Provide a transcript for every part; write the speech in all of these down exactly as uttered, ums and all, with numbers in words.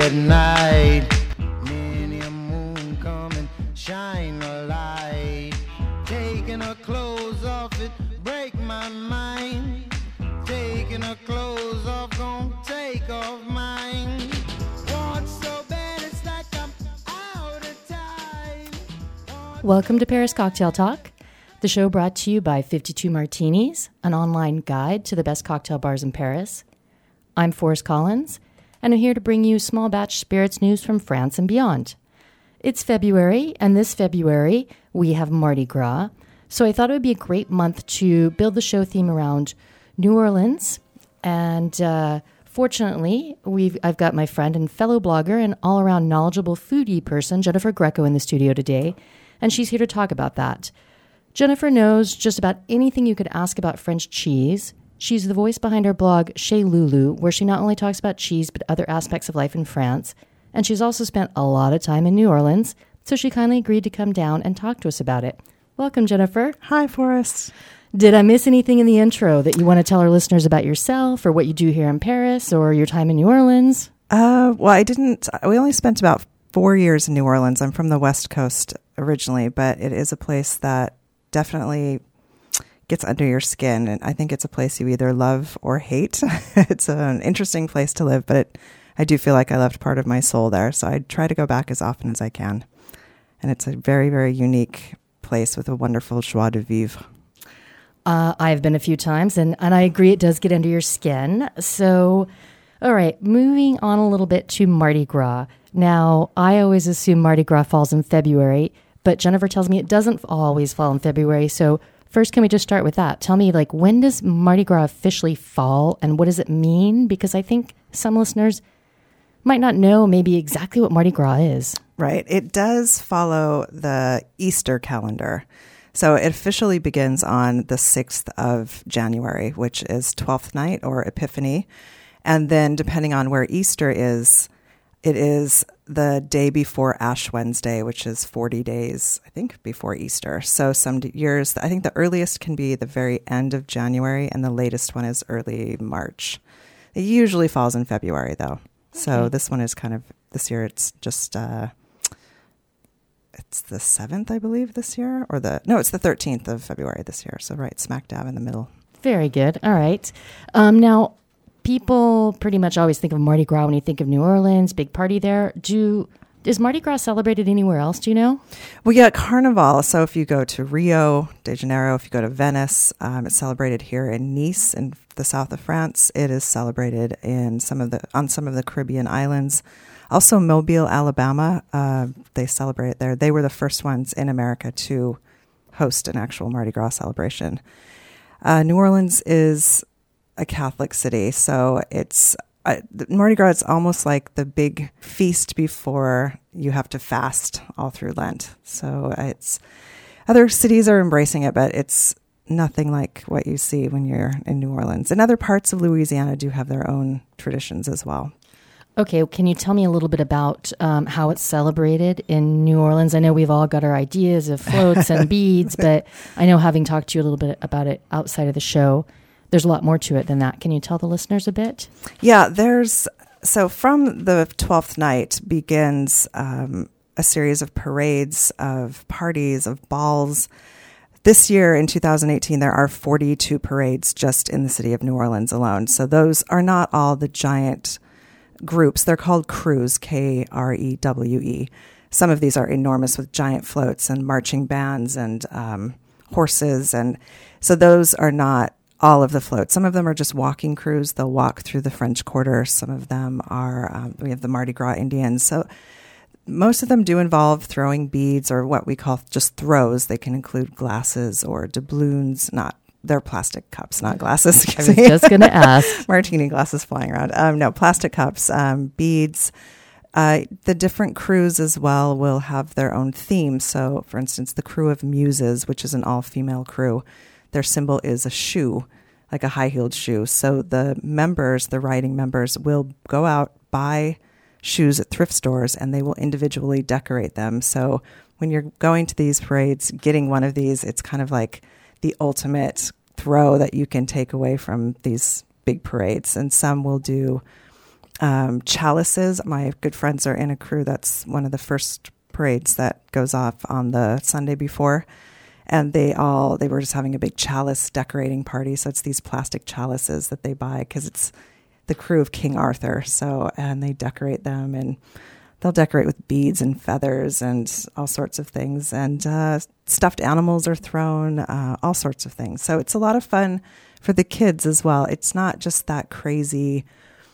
at night. Many a moon come and shine a light. Taking her clothes off, it break my mind. Taking her clothes off, gonna take off mine. What's so bad, it's like I'm out of time. Welcome to Paris Cocktail Talk, the show brought to you by fifty-two Martinis, an online guide to the best cocktail bars in Paris. I'm Forrest Collins, and I'm here to bring you small batch spirits news from France and beyond. It's February, and this February we have Mardi Gras, so I thought it would be a great month to build the show theme around New Orleans. And uh, fortunately, we've I've got my friend and fellow blogger and all-around knowledgeable foodie person, Jennifer Greco, in the studio today, and she's here to talk about that. Jennifer knows just about anything you could ask about French cheese. She's the voice behind her blog, Chez Loulou, where she not only talks about cheese, but other aspects of life in France. And she's also spent a lot of time in New Orleans, so she kindly agreed to come down and talk to us about it. Welcome, Jennifer. Hi, Forrest. Did I miss anything in the intro that you want to tell our listeners about yourself or what you do here in Paris or your time in New Orleans? Uh, well, I didn't. We only spent about four years in New Orleans. I'm from the West Coast originally, but it is a place that definitely gets under your skin. And I think it's a place you either love or hate. It's an interesting place to live, but it, I do feel like I left part of my soul there. So I try to go back as often as I can. And it's a very, very unique place with a wonderful joie de vivre. Uh, I've been a few times, and, and I agree it does get under your skin. So, all right, moving on a little bit to Mardi Gras. Now, I always assume Mardi Gras falls in February, but Jennifer tells me it doesn't always fall in February. So first, can we just start with that? Tell me, like, when does Mardi Gras officially fall, and what does it mean? Because I think some listeners might not know maybe exactly what Mardi Gras is. Right. It does follow the Easter calendar. So it officially begins on the sixth of January, which is twelfth night or Epiphany. And then depending on where Easter is, it is the day before Ash Wednesday, which is forty days, I think, before Easter. So some years, I think the earliest can be the very end of January, and the latest one is early March. It usually falls in February, though. So okay. This one is kind of, this year it's just, uh, it's the seventh, I believe, this year. Or the, no, it's the thirteenth of February this year. So right, smack dab in the middle. Very good. All right. Um, now, people pretty much always think of Mardi Gras when you think of New Orleans, big party there. Do Is Mardi Gras celebrated anywhere else, do you know? We get Carnival. So if you go to Rio de Janeiro, if you go to Venice, um, it's celebrated here in Nice in the south of France. It is celebrated in some of the on some of the Caribbean islands. Also Mobile, Alabama, uh, they celebrate it there. They were the first ones in America to host an actual Mardi Gras celebration. Uh, New Orleans is a Catholic city, so it's uh, Mardi Gras is almost like the big feast before you have to fast all through Lent. So it's other cities are embracing it, but it's nothing like what you see when you're in New Orleans. And other parts of Louisiana do have their own traditions as well. Okay, can you tell me a little bit about um, how it's celebrated in New Orleans? I know we've all got our ideas of floats and beads, but I know having talked to you a little bit about it outside of the show, there's a lot more to it than that. Can you tell the listeners a bit? Yeah, there's, so from the twelfth night begins um, a series of parades, of parties, of balls. This year in two thousand eighteen, there are forty-two parades just in the city of New Orleans alone. So those are not all the giant groups. They're called crews, K R E W E. Some of these are enormous with giant floats and marching bands and um, horses. And so those are not all of the floats. Some of them are just walking crews. They'll walk through the French Quarter. Some of them are, um, we have the Mardi Gras Indians. So most of them do involve throwing beads or what we call just throws. They can include glasses or doubloons, not They're plastic cups, not glasses. I was just going to ask. Martini glasses flying around. Um, no, plastic cups, um, beads. Uh, the different crews as well will have their own theme. So, for instance, the crew of Muses, which is an all-female crew, their symbol is a shoe, like a high-heeled shoe. So the members, the riding members, will go out, buy shoes at thrift stores, and they will individually decorate them. So when you're going to these parades, getting one of these, it's kind of like the ultimate throw that you can take away from these big parades. And some will do Um, chalices. My good friends are in a crew that's one of the first parades that goes off on the Sunday before. And they all, they were just having a big chalice decorating party. So it's these plastic chalices that they buy because it's the crew of King Arthur. So, and they decorate them, and they'll decorate with beads and feathers and all sorts of things. And uh, stuffed animals are thrown, uh, all sorts of things. So it's a lot of fun for the kids as well. It's not just that crazy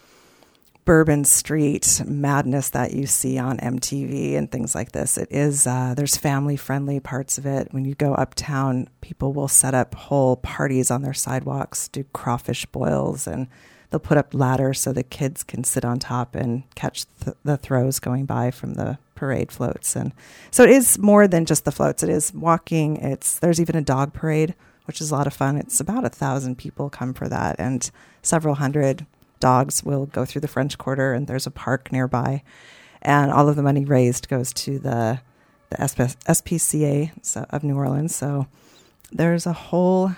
Bourbon Street madness that you see on M T V and things like this. It is, uh, there's family-friendly parts of it. When you go uptown, people will set up whole parties on their sidewalks, do crawfish boils, and they'll put up ladders so the kids can sit on top and catch th- the throws going by from the parade floats. And so it is more than just the floats. It is walking. It's there's even a dog parade, which is a lot of fun. It's about a thousand people come for that, and several hundred dogs will go through the French Quarter, and there's a park nearby. And all of the money raised goes to the the S P C A of New Orleans. So there's a whole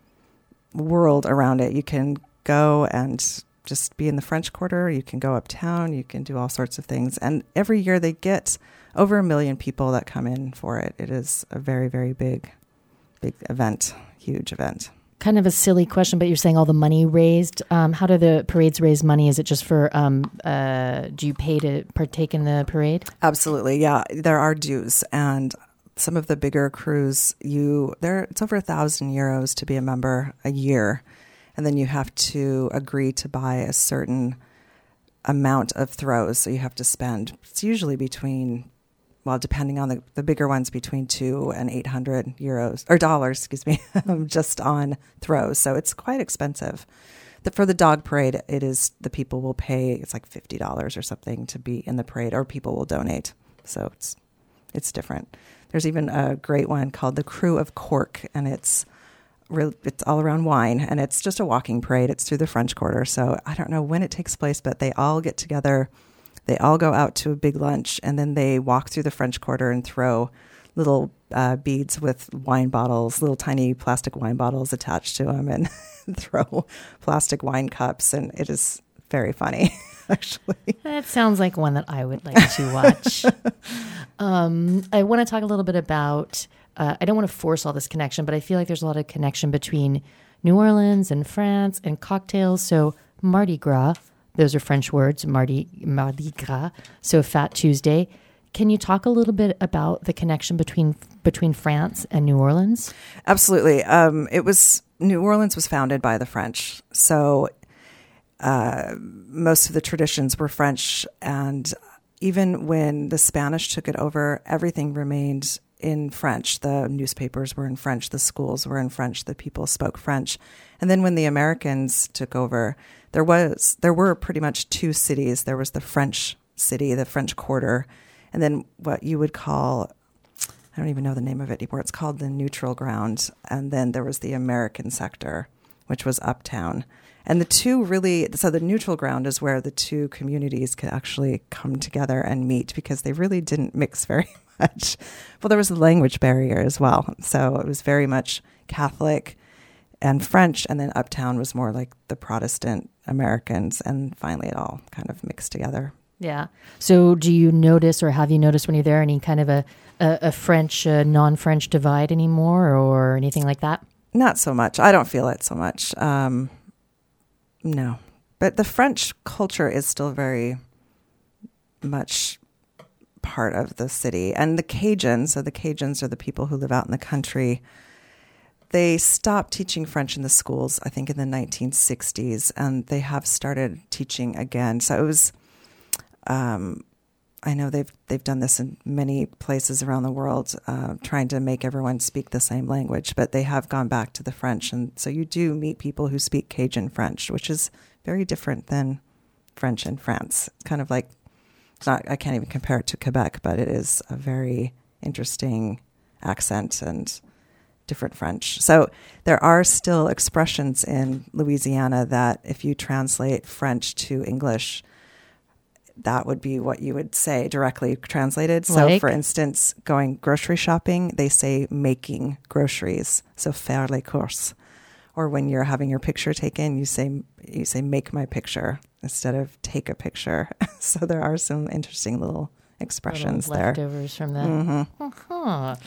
world around it. You can go and just be in the French Quarter. You can go uptown. You can do all sorts of things. And every year they get over a million people that come in for it. It is a very, very big, big event, huge event. Kind of a silly question, but you're saying all the money raised. Um, how do the parades raise money? Is it just for, um, uh, do you pay to partake in the parade? Absolutely, yeah. There are dues. And some of the bigger crews, you there it's over a thousand euros to be a member a year. And then you have to agree to buy a certain amount of throws. So you have to spend, it's usually between, well, depending on the, the bigger ones, between two and eight hundred euros or dollars, excuse me, just on throws. So it's quite expensive. The, for the dog parade, it is the people will pay. It's like fifty dollars or something to be in the parade, or people will donate. So it's it's different. There's even a great one called the Crew of Cork, and it's real, it's all around wine, and it's just a walking parade. It's through the French Quarter. So I don't know when it takes place, but they all get together. They all go out to a big lunch, and then they walk through the French Quarter and throw little uh, beads with wine bottles, little tiny plastic wine bottles attached to them, and throw plastic wine cups. And it is very funny, actually. That sounds like one that I would like to watch. um, I want to talk a little bit about, uh, I don't want to force all this connection, but I feel like there's a lot of connection between New Orleans and France and cocktails. So Mardi Gras. Those are French words, Mardi, Mardi Gras, so Fat Tuesday. Can you talk a little bit about the connection between between France and New Orleans? Absolutely. Um, it was New Orleans was founded by the French, so uh, most of the traditions were French, and even when the Spanish took it over, everything remained in French. The newspapers were in French, the schools were in French, the people spoke French. And then when the Americans took over, there was there were pretty much two cities. There was the French city, the French Quarter, and then what you would call, I don't even know the name of it anymore, it's called the Neutral Ground. And then there was the American sector, which was uptown. And the two really, so the Neutral Ground is where the two communities could actually come together and meet, because they really didn't mix very much. Well, there was a language barrier as well. So it was very much Catholic and French, and then uptown was more like the Protestant Americans, and finally it all kind of mixed together. Yeah. So do you notice, or have you noticed when you're there, any kind of a, a, a French, uh, non-French divide anymore, or anything like that? Not so much. I don't feel it so much. Um, no. But the French culture is still very much part of the city. And the Cajuns, so the Cajuns are the people who live out in the country, they stopped teaching French in the schools, I think, in the nineteen sixties, and they have started teaching again. So it was, um, I know they've they've done this in many places around the world, uh, trying to make everyone speak the same language, but they have gone back to the French. And so you do meet people who speak Cajun French, which is very different than French in France. It's kind of like, it's not, I can't even compare it to Quebec, but it is a very interesting accent and different French. So there are still expressions in Louisiana that if you translate French to English, that would be what you would say directly translated. So like? For instance, going grocery shopping, they say making groceries. So faire les courses. or when you're having your picture taken, you say you say make my picture instead of take a picture. So there are some interesting little expressions little there. Leftovers from that. Mm-hmm. Uh-huh.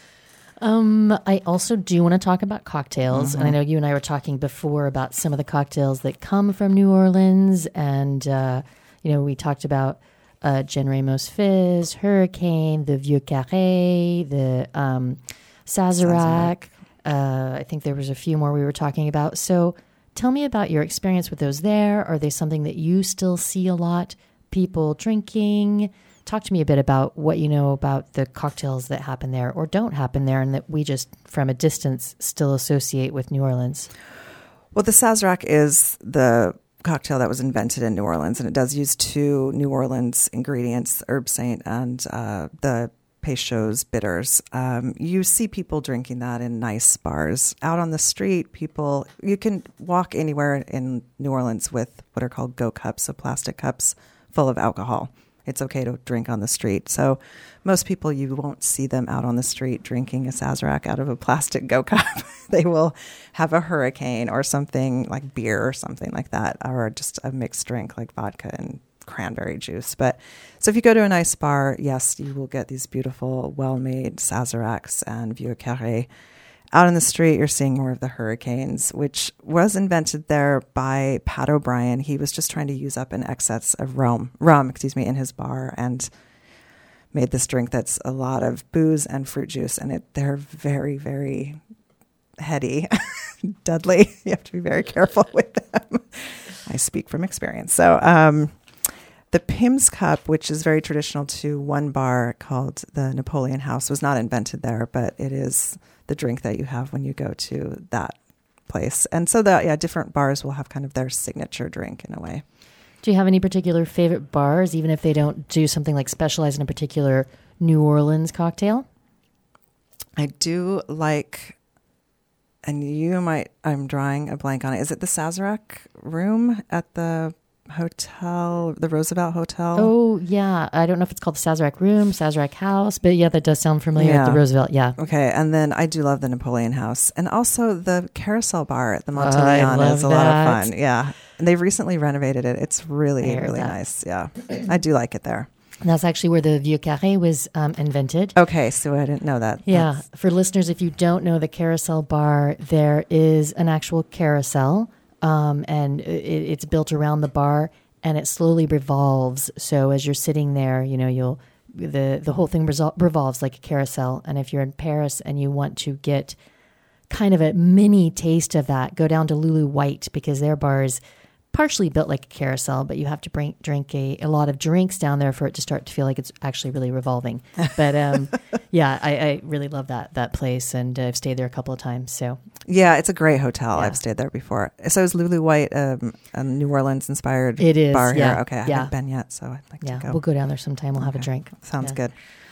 um, I also do want to talk about cocktails, Mm-hmm. and I know you and I were talking before about some of the cocktails that come from New Orleans, and uh, you know we talked about uh, Jen Ramos Fizz, Hurricane, the Vieux Carré, the um, Sazerac. Uh, I think there was a few more we were talking about. So tell me about your experience with those there. Are they something that you still see a lot, people drinking? Talk to me a bit about what you know about the cocktails that happen there or don't happen there and that we just, from a distance, still associate with New Orleans. Well, the Sazerac is the cocktail that was invented in New Orleans, and it does use two New Orleans ingredients, herb saint and uh, the Peychaud's bitters. Um, you see people drinking that in nice bars. Out on the street, people, you can walk anywhere in New Orleans with what are called go cups, so plastic cups full of alcohol. It's okay to drink on the street. So most people, you won't see them out on the street drinking a Sazerac out of a plastic go cup. They will have a Hurricane or something like beer or something like that, or just a mixed drink like vodka and cranberry juice. But so if you go to a nice bar, yes, you will get these beautiful, well-made Sazeracs and Vieux Carré. Out in the street, you're seeing more of the Hurricanes, which was invented there by Pat O'Brien. He was just trying to use up an excess of rum, rum, excuse me, in his bar, and made this drink that's a lot of booze and fruit juice, and it they're very, very heady, deadly. You have to be very careful with them. I speak from experience. So, um, the Pimm's Cup, which is very traditional to one bar called the Napoleon House, was not invented there, but it is the drink that you have when you go to that place. And so the yeah, different bars will have kind of their signature drink in a way. Do you have any particular favorite bars, even if they don't do something like specialize in a particular New Orleans cocktail? I do like, and you might, I'm drawing a blank on it. Is it the Sazerac room at the hotel, the Roosevelt Hotel? Oh, yeah. I don't know if it's called the Sazerac Room, Sazerac House, but yeah, that does sound familiar Yeah. at the Roosevelt. Yeah. Okay. And then I do love the Napoleon House. And also the Carousel Bar at the I Monteleone love is a lot that. of fun. Yeah. And they've recently renovated it. It's really, I heard really that. nice. Yeah. I do like it there. And that's actually where the Vieux Carré was um, invented. Okay. So I didn't know that. Yeah. That's- For listeners, if you don't know the Carousel Bar, there is an actual carousel, um, and it, it's built around the bar. And it slowly revolves. So as you're sitting there, you know, you'll the the whole thing resol- revolves like a carousel. And if you're in Paris and you want to get kind of a mini taste of that, go down to Lulu White, because their bar is partially built like a carousel, but you have to bring, drink a, a lot of drinks down there for it to start to feel like it's actually really revolving. But um, yeah, I, I really love that that place, and I've stayed there a couple of times. So Yeah, it's a great hotel. Yeah. I've stayed there before. So is Lulu White um, a New Orleans inspired It is, bar yeah, here? Okay, I yeah. haven't been yet, so I'd like yeah, to go. we'll go down there sometime. We'll have a Okay. drink. Sounds Yeah. good.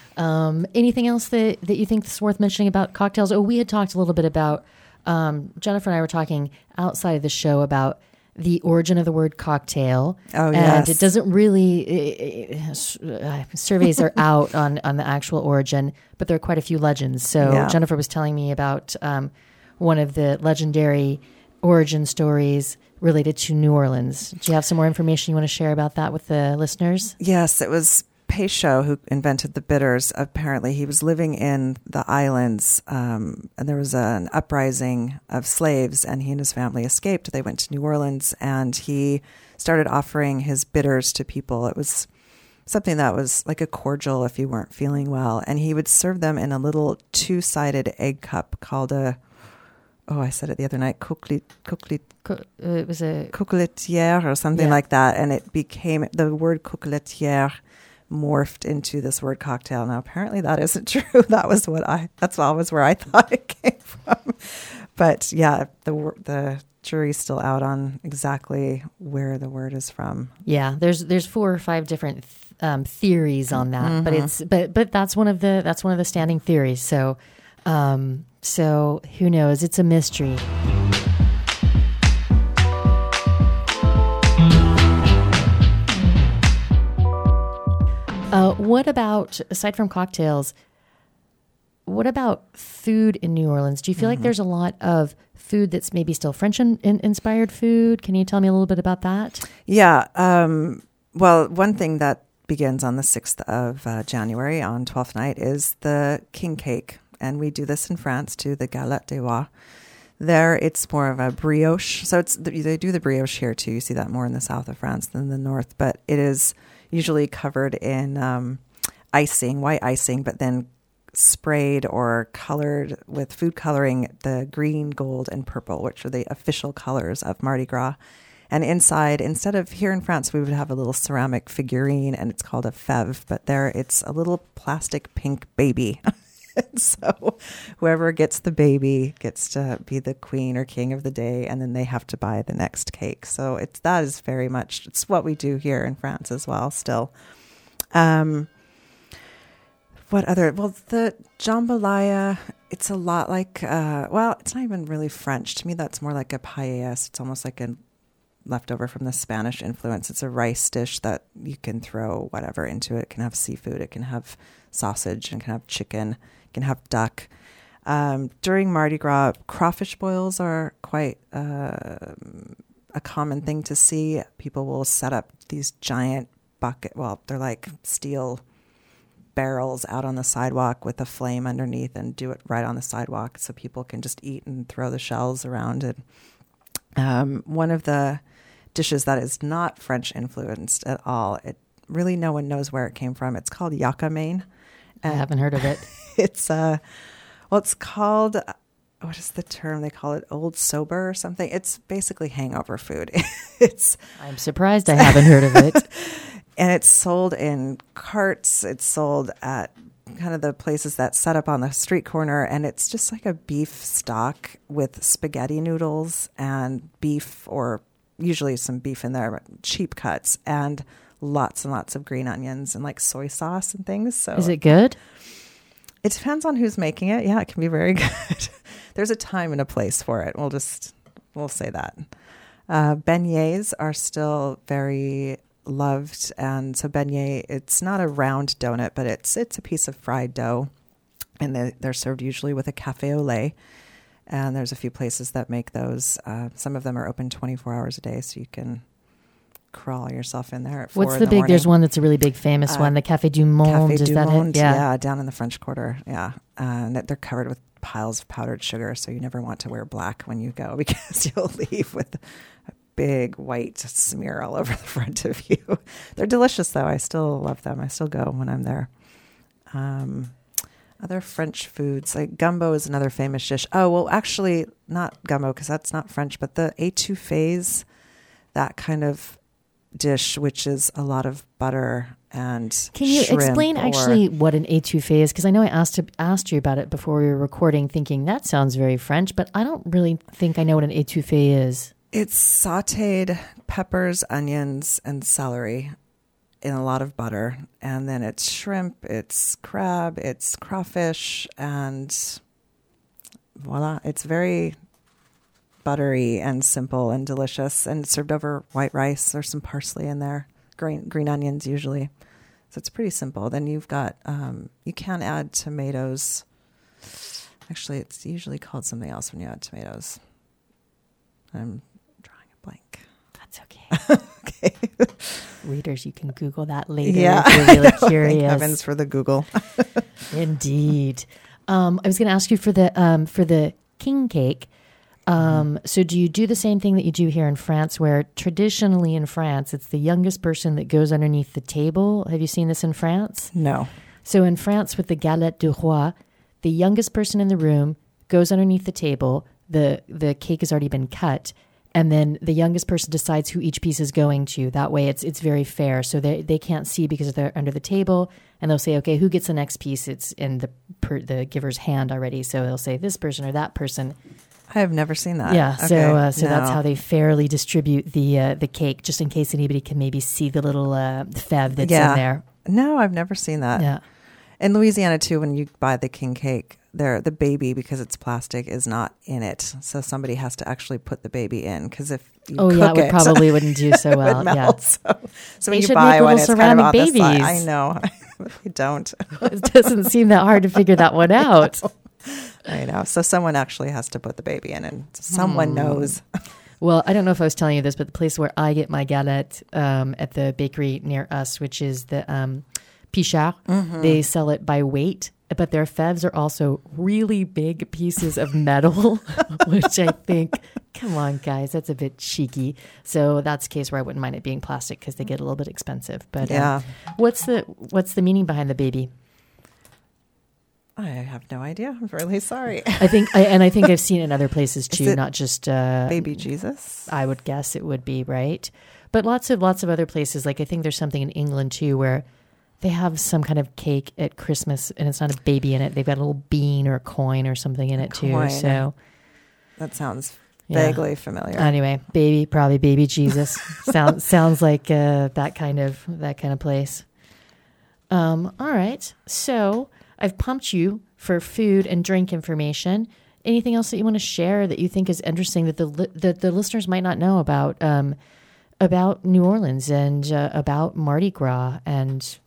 Um, anything else that, that you think is worth mentioning about cocktails? Oh, we had talked a little bit about, um, Jennifer and I were talking outside of the show about the origin of the word cocktail. Oh, and yes. it doesn't really, uh, surveys are out on, on the actual origin, but there are quite a few legends. So Yeah. Jennifer was telling me about um, one of the legendary origin stories related to New Orleans. Do you have some more information you want to share about that with the listeners? Yes, it was Peychaud who invented the bitters. Apparently, he was living in the islands, um, and there was an uprising of slaves, and he and his family escaped. They went to New Orleans, and he started offering his bitters to people. It was something that was like a cordial if you weren't feeling well, and he would serve them in a little two-sided egg cup called a, oh, I said it the other night, coquelit, coquelit, Co- uh, It was a coqueletière or something Yeah. like that, and it became, the word coqueletière morphed into this word cocktail. Now, apparently that isn't true. That was what I, that's always where I thought it came from. But yeah, the wor- the jury's still out on exactly where the word is from. Yeah, there's there's four or five different um, theories on that, but it's but but that's one of the that's one of the standing theories. So um, so who knows? It's a mystery. Uh, what about, aside from cocktails, what about food in New Orleans? Do you feel like there's a lot of food that's maybe still French in, in, inspired food. Can you tell me a little bit about that? Yeah. Um, well, one thing that begins on the sixth of uh, January on Twelfth Night is the king cake. And we do this in France too, the galette des rois. There, it's more of a brioche. So it's they do the brioche here too. You see that more in the south of France than the north. But it is usually covered in um, icing, white icing, but then sprayed or colored with food coloring, the green, gold, and purple, which are the official colors of Mardi Gras. And inside, instead of here in France, we would have a little ceramic figurine, and it's called a fève. But there, it's a little plastic pink baby. So whoever gets the baby gets to be the queen or king of the day, and then they have to buy the next cake. So it's that is very much it's what we do here in France as well. Still, um, what other? Well, the jambalaya. It's a lot like uh, well, it's not even really French to me. That's more like a paellas. It's almost like a leftover from the Spanish influence. It's a rice dish that you can throw whatever into it. It can have seafood. It can have sausage. And can have chicken. Can have duck. Um, during Mardi Gras, crawfish boils are quite uh, a common thing to see. People will set up these giant bucket, well, they're like steel barrels out on the sidewalk with a flame underneath and do it right on the sidewalk so people can just eat and throw the shells around it. Um, one of the dishes that is not French influenced at all, it really no one knows where it came from. It's called yakamain. I haven't heard of it. It's uh, well, it's called. What is the term they call it? Old sober or something. It's basically hangover food. It's. I'm surprised I haven't heard of it. And it's sold in carts. It's sold at kind of the places that set up on the street corner, and it's just like a beef stock with spaghetti noodles and beef, or usually some beef in there, but cheap cuts, and lots and lots of green onions and like soy sauce and things. So is it good? It depends on who's making it. Yeah, it can be very good. There's a time and a place for it. We'll just, we'll say that. Uh, beignets are still very loved. And so beignet, it's not a round donut, but it's it's a piece of fried dough. And they, they're served usually with a café au lait. And there's a few places that make those. Uh, some of them are open twenty-four hours a day, so you can crawl yourself in there at four What's in the, the big? morning. There's one that's a really big famous Uh, one, the Café du Monde. Café Is du that Monde, it? Yeah. yeah, down in the French Quarter. Yeah, uh, and they're covered with piles of powdered sugar, so you never want to wear black when you go because you'll leave with a big white smear all over the front of you. They're delicious, though. I still love them. I still go when I'm there. Um, other French foods, like gumbo is another famous dish. Oh, well, actually, not gumbo because that's not French, but the étouffées, that kind of dish, which is a lot of butter and Can you shrimp explain or, actually what an étouffée is? Because I know I asked asked you about it before we were recording, thinking that sounds very French, but I don't really think I know what an étouffée is. It's sautéed peppers, onions, and celery in a lot of butter. And then it's shrimp, it's crab, it's crawfish, and voila. It's very buttery and simple and delicious, and served over white rice. There's some parsley in there, green green onions usually. So it's pretty simple. Then you've got, um, you can add tomatoes. Actually, it's usually called something else when you add tomatoes. I'm drawing a blank. That's okay. Okay. Readers, you can Google that later Yeah. if you're really Thank curious. heavens for the Google. Indeed. Um, I was going to ask you for the um, for the king cake. Um, so do you do the same thing that you do here in France, where traditionally in France, it's the youngest person that goes underneath the table? Have you seen this in France? No. So in France with the galette du roi, the youngest person in the room goes underneath the table. The, the cake has already been cut. And then the youngest person decides who each piece is going to. That way it's it's very fair. So they they can't see because they're under the table. And they'll say, okay, who gets the next piece? It's in the per, the giver's hand already. So they'll say this person or that person. I have never seen that. Yeah, Okay. so uh, so No. that's how they fairly distribute the uh, the cake, just in case anybody can maybe see the little uh, fève that's Yeah. in there. No, I've never seen that. Yeah. In Louisiana, too, when you buy the king cake, there the baby, because it's plastic, is not in it. So somebody has to actually put the baby in, because if you Oh cook yeah, it would it, probably wouldn't do so it well. would Yeah, melt. So, so They when you should buy make one, little it's kind of on ceramic the side. babies. I know. They don't. it doesn't seem that hard to figure that one out. I know. So someone actually has to put the baby in, and someone Hmm. knows. Well, I don't know if I was telling you this, but the place where I get my galette um, at the bakery near us, which is the um, Pichard, Mm-hmm. they sell it by weight, but their fèves are also really big pieces of metal, which I think, come on, guys, that's a bit cheeky. So that's a case where I wouldn't mind it being plastic because they get a little bit expensive. But um, Yeah. what's the what's the meaning behind the baby? I have no idea. I'm really sorry. I think, I, and I think I've seen it in other places too, it not just uh, Baby Jesus. I would guess it would be, right? But lots of lots of other places, like I think there's something in England too where they have some kind of cake at Christmas and it's not a baby in it. They've got a little bean or a coin or something in it Coin. too. So That sounds yeah. vaguely familiar. Anyway, baby, probably baby Jesus. sounds sounds like uh, that kind of that kind of place. Um, all right. So I've pumped you for food and drink information. Anything else that you want to share that you think is interesting that the li- that the listeners might not know about um, about New Orleans and uh, about Mardi Gras? And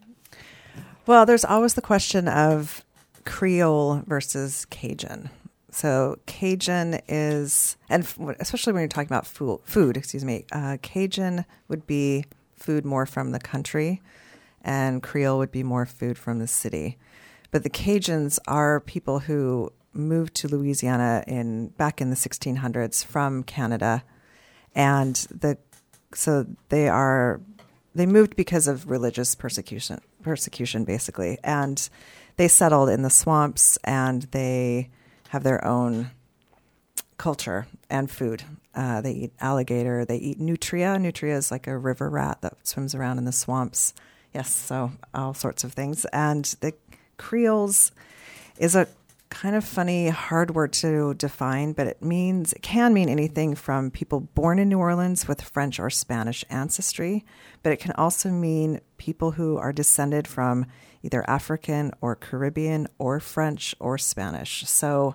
Well, there's always the question of Creole versus Cajun. So Cajun is, and f- especially when you're talking about food, food excuse me, uh, Cajun would be food more from the country, and Creole would be more food from the city. But the Cajuns are people who moved to Louisiana in back in the sixteen hundreds from Canada, and the so they are they moved because of religious persecution persecution basically, and they settled in the swamps, and they have their own culture and food. Uh, they eat alligator. They eat nutria. Nutria is like a river rat that swims around in the swamps. Yes, so all sorts of things. And the Creoles is a kind of funny, hard word to define, but it means, it can mean anything from people born in New Orleans with French or Spanish ancestry, but it can also mean people who are descended from either African or Caribbean or French or Spanish. So,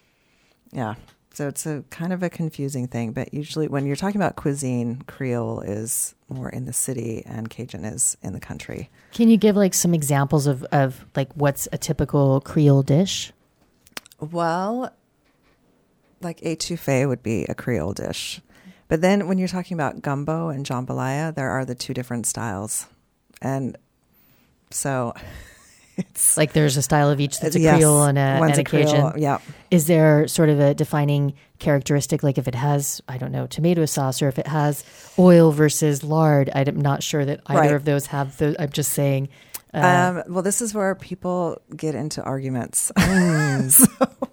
yeah. So it's a kind of a confusing thing, but usually when you're talking about cuisine, Creole is more in the city and Cajun is in the country. can you give like some examples of, of like what's a typical Creole dish? Well, like étouffée would be a Creole dish. But then when you're talking about gumbo and jambalaya, there are the two different styles. And so it's Like there's a style of each that's a yes, Creole and a, one's and a, a Creole, Cajun. yeah. Is there sort of a defining characteristic, like if it has, I don't know, tomato sauce, or if it has oil versus lard? I'm not sure that either Right. of those have those. I'm just saying. Uh, Um, well, this is where people get into arguments. So,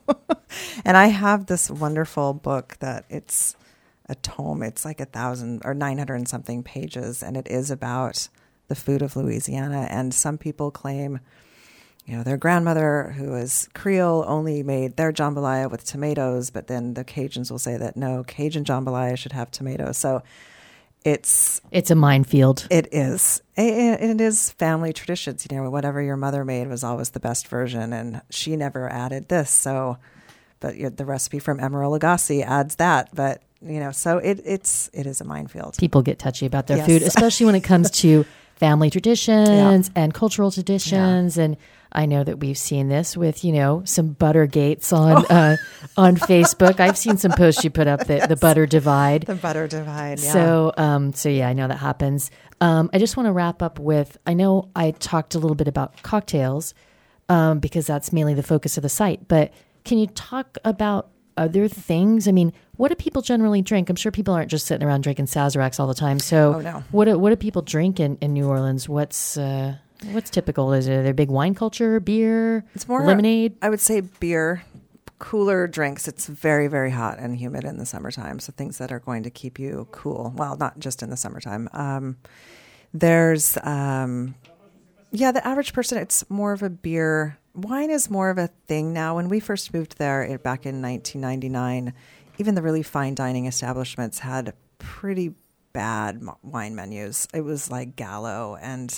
and I have this wonderful book that it's a tome. It's like a thousand or nine hundred and something pages, and it is about the food of Louisiana. And some people claim, you know, their grandmother, who is Creole, only made their jambalaya with tomatoes, but then the Cajuns will say that no, Cajun jambalaya should have tomatoes. So it's it's a minefield. it is. It it is family traditions. You know, whatever your mother made was always the best version, and she never added this. So, but you know, the recipe from Emeril Lagasse adds that. But you know, so it it's it is a minefield. People get touchy about their Yes. food, especially when it comes to family traditions and cultural traditions. And I know that we've seen this with, you know, some butter gates on uh, on Facebook. I've seen some posts you put up that the butter divide. The butter divide. Yeah. So, um, so yeah, I know that happens. Um, I just want to wrap up with, I know I talked a little bit about cocktails um, because that's mainly the focus of the site, but can you talk about other things? I mean, what do people generally drink? I'm sure people aren't just sitting around drinking Sazeracs all the time. So Oh, no. what, do, what do people drink in, in New Orleans? What's, uh, what's typical? Is it a big wine culture, beer, It's more lemonade? I would say beer, cooler drinks. It's very, very hot and humid in the summertime. So things that are going to keep you cool. Well, not just in the summertime. Um, there's, um, yeah, the average person, it's more of a beer. Wine is more of a thing now. When we first moved there it, back in nineteen ninety-nine, even the really fine dining establishments had pretty bad mo- wine menus. It was like Gallo and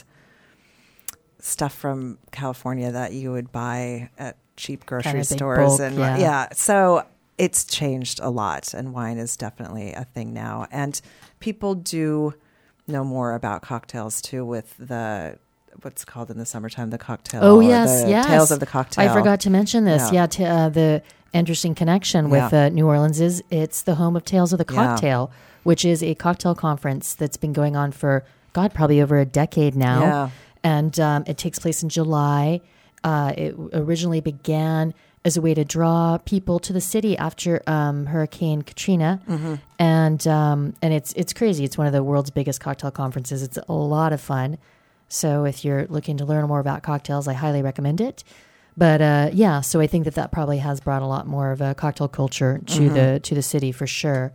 stuff from California that you would buy at cheap grocery Kind of big stores. bulk, and yeah. yeah, so it's changed a lot, and wine is definitely a thing now. And people do know more about cocktails too with the what's called in the summertime, the cocktail. Oh, yes, the yes. Tales of the Cocktail. I forgot to mention this. Yeah. Yeah, t- uh, the interesting connection with Yeah. uh, New Orleans is it's the home of Tales of the Yeah. Cocktail, which is a cocktail conference that's been going on for, God, probably over a decade now. Yeah. And um, it takes place in July. Uh, it originally began as a way to draw people to the city after um, Hurricane Katrina, Mm-hmm. and um, and it's it's crazy. It's one of the world's biggest cocktail conferences. It's a lot of fun. So if you're looking to learn more about cocktails, I highly recommend it. But uh, yeah, so I think that that probably has brought a lot more of a cocktail culture to Mm-hmm. the to the city for sure.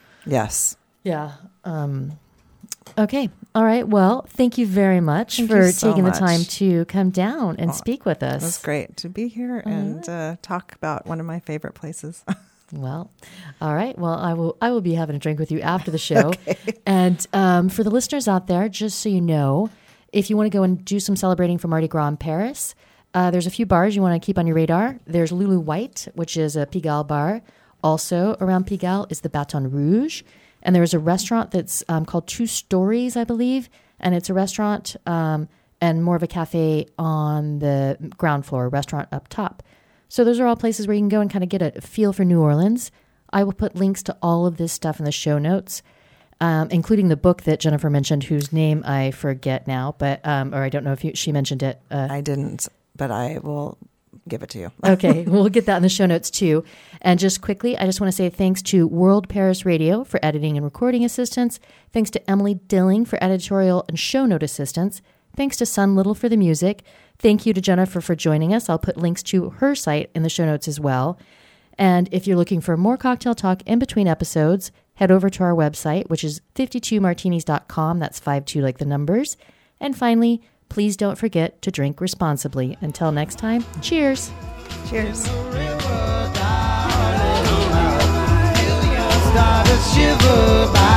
Yes. Yeah. Um, okay. All right. Well, thank you very much Thank for you so taking much. the time to come down and speak with us. It was great to be here and uh, talk about one of my favorite places. Well, all right. Well, I will. I will be having a drink with you after the show. Okay. And um, for the listeners out there, just so you know, if you want to go and do some celebrating for Mardi Gras in Paris, uh, there's a few bars you want to keep on your radar. There's Lulu White, which is a Pigalle bar. Also around Pigalle is the Baton Rouge. And there is a restaurant that's um, called Two Stories, I believe. And it's a restaurant um, and more of a cafe on the ground floor, a restaurant up top. So those are all places where you can go and kind of get a feel for New Orleans. I will put links to all of this stuff in the show notes, um, including the book that Jennifer mentioned, whose name I forget now, but um, or I don't know if you, she mentioned it. Uh, I didn't, but I will give it to you. Okay, we'll get that in the show notes too. And just quickly, I just want to say thanks to World Paris Radio for editing and recording assistance. Thanks to Emily Dilling for editorial and show note assistance. Thanks to Sun Little for the music. Thank you to Jennifer for joining us. I'll put links to her site in the show notes as well. And if you're looking for more cocktail talk in between episodes, head over to our website, which is fifty-two martinis dot com. That's five two like the numbers. And finally, please don't forget to drink responsibly. Until next time, cheers. Cheers. Start to shiver by